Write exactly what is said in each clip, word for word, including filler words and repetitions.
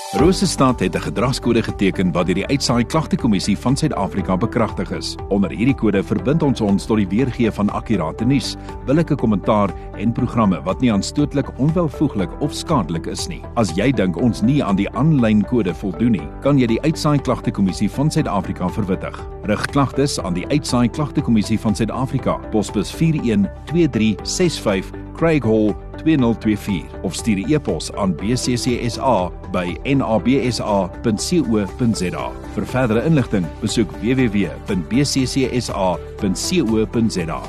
Rosestad het 'n gedragskode geteken wat deur die Uitsaai Klagtekommissie van Suid-Afrika bekragtig is. Onder hierdie kode verbind ons ons tot die weergee van akkurate nuus, billike kommentaar en programme wat nie aanstootlik, onwelvoeglik of skadelik is nie. As jy dink ons nie aan die aanlyn kode voldoen nie, kan jy die Uitsaai Klagtekommissie van Suid-Afrika verwittig. Rig klagtes aan die Uitsaai Klagtekommissie van Suid-Afrika, posbus vier een twee drie ses vyf, Craig Hall twee nul twee vier of stuur 'n e-pos aan b c c s a by n a b s a punt co punt z a. Vir verdere inligting, besoek w w w punt b c c s a punt co punt z a.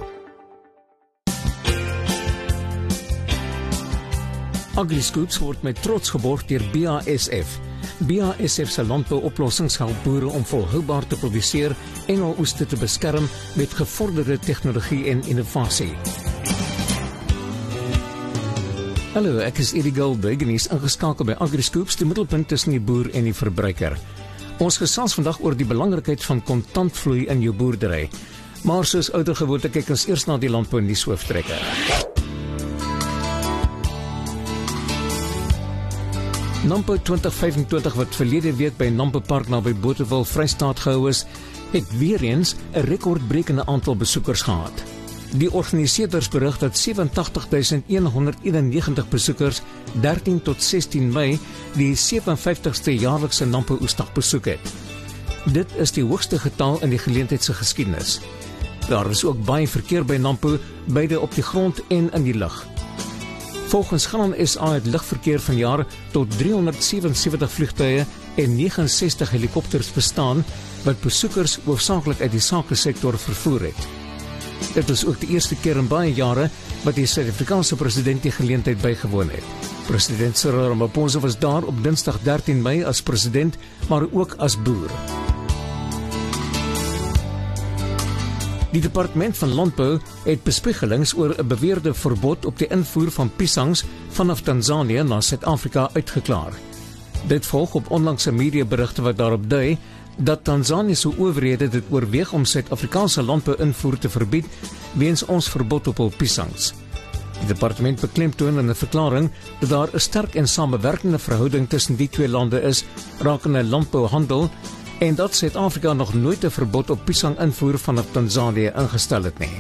AgriScoops word met trots geborg deur B A S F. B A S F se landbouoplossings help boere om volhoubaar te produseer en hul oeste te beskerm met gevorderde tegnologie en innovasie. Hallo, ek is Eddie Goldberg en is ingeskakel by AgriScoops, die middelpunt tussen die boer en die verbruiker. Ons gesels vandag oor die belangrikheid van kontantvloei in jou boerdery. Maar soos ouer gewoonte kyk ons eers na die landbou nuus hooftrekker. Nampo twintig vyf en twintig wat verlede week by Nampo Park naby Botawil, Vrystaat gehou is, het weer eens 'n rekordbrekende aantal besoekers gehad. Die organiseerders berig dat ses agt agt duisend een honderd eenennegentig besoekers dertien tot sestien Mei die vyf ses vyftigste jaarlikse Nampo Oesdag besoek het. Dit is die hoogste getal in die geleentheid se geskiedenis. Daar is ook baie verkeer by Nampo, beide op die grond en in die lug. Volgens Graan S A het lugverkeer vanjaar tot driehonderd sewensewentig vliegtuie en negentig en ses helikopters bestaan wat besoekers hoofsaaklik uit die sakesektor vervoer het. Dit is ook die eerste keer in baie jare wat die Suid-Afrikaanse president die geleentheid bygewoon het. President Cyril Ramaphosa was daar op Dinsdag dertien Mei as president, maar ook as boer. Die Departement van Landbou het bespiegelings oor 'n beweerde verbod op die invoer van piesangs vanaf Tanzanië na Suid-Afrika uitgeklaar. Dit volg op onlangse mediaberigte wat daarop dui dat Tanzaniese owerhede dit oorweeg om Suid-Afrikaanse landbou-invoer te verbied weens ons verbod op hul piesangs. Die departement beklemtoon in 'n verklaring dat daar 'n sterk en samewerkende verhouding tussen die twee lande is rakende landbouhandel en dat Suid-Afrika nog nooit 'n verbod op piesang-invoer vanaf Tanzanië ingestel het nie.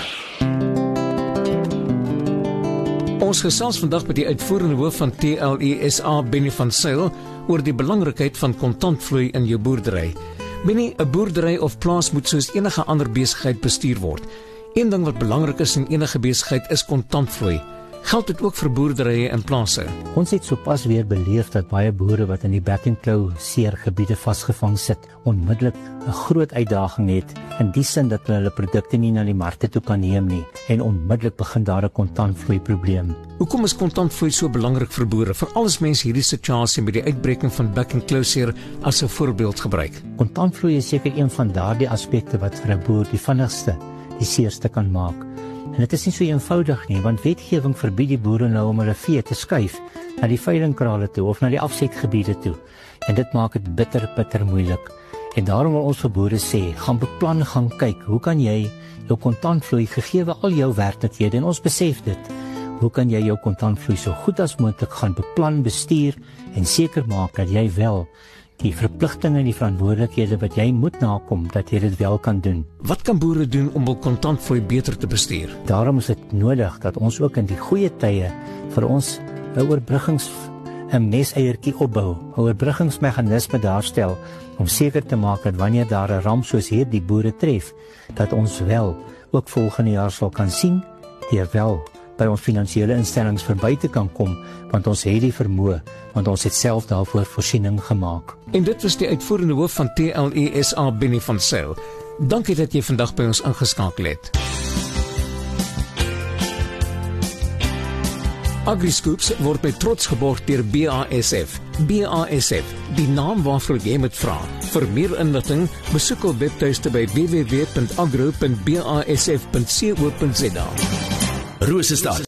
Ons gesels vandag met die uitvoerende hoof van T L E S A, Benny van Sail, oor die belangrikheid van kontantvloei in jou boerdery. Benny, 'n boerdery of plaas moet soos enige ander besigheid bestuur word. Een ding wat belangrik is in enige besigheid is kontantvloei. Geld dit ook vir boerderye en plase? Ons het sopas weer beleef dat baie boere wat in die back-and-claw seergebiede vasgevang sit, onmiddellik 'n groot uitdaging het, in die sin dat hulle hulle produkte nie na die markte toe kan neem nie, en onmiddellik begin daar 'n kontantvloei probleem. Hoekom is kontantvloei so belangrik vir boere, veral as mense hierdie situasie met die uitbreking van back-and-claw seer as 'n voorbeeld gebruik? Kontantvloei is seker een van daardie aspekte wat vir 'n boer die vinnigste die seerste kan maak. En dit is nie so eenvoudig nie, want wetgewing verbied die boere nou om hulle vee te skuif na die veilingkrale toe of na die afsetgebiede toe. En dit maak dit bitter, bitter moeilik. En daarom wil ons vir boere sê, gaan beplan, gaan kyk, hoe kan jy jou kontantvloei gegeewe al jou werklikhede, en ons besef dit, hoe kan jy jou kontantvloei so goed as moontlik gaan beplan, bestuur en seker maak dat jy wel die verpligtinge en die verantwoordelikhede wat jy moet nakom, dat jy dit wel kan doen. Wat kan boere doen om hul kontantvloei beter te bestuur? Daarom is dit nodig dat ons ook in die goeie tye vir ons 'n oorbruggings 'n neseiertjie opbou, 'n oorbruggingsmeganisme daarstel om seker te maak dat wanneer daar 'n ramp soos hierdie boere tref, dat ons wel ook volgende jaar sal kan sien, deur wel by ons finansiële instellings verby te kan kom, want ons het die vermoë, want ons het self daarvoor voorsiening gemaak. En dit was die uitvoerende hoof van T L E S A, Benny van Sail. Dankie dat jy vandag by ons ingeskakel het. AgriScoops word met trots geborg deur B A S F. B A S F, die naam waarvoor jy moet vra. Vir meer inligting, besoek ons webtuiste by w w w punt agro punt b a s f punt co punt z a. Rosestad.